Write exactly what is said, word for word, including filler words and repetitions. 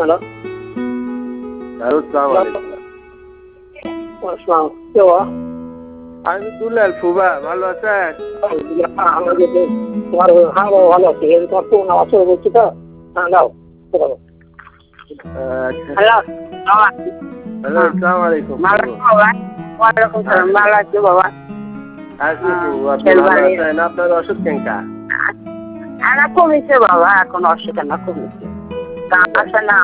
Hello আসসালামু আলাইকুম। আসসালাম কে বাবা? আমি দুলাল ফুবা, ভালো আছেন? আমাদের তোমার হ্যাঁ বাবা ভালো আছে। তোমার ফোন আওয়াজ বলছি তো। হ্যাঁ দাও বলো। হ্যালো বাবা হ্যালো আসসালামু আলাইকুম। ভালো আছো বাবা? ওয়ালাইকুম সালাম। ভালো আছি বাবা। আছি তো, আপনি ভালো আছেন? আপনার অসুখ কেনকা? আমার কমেছে বাবা, এখন অসুখ না কমেছে। তা আসে না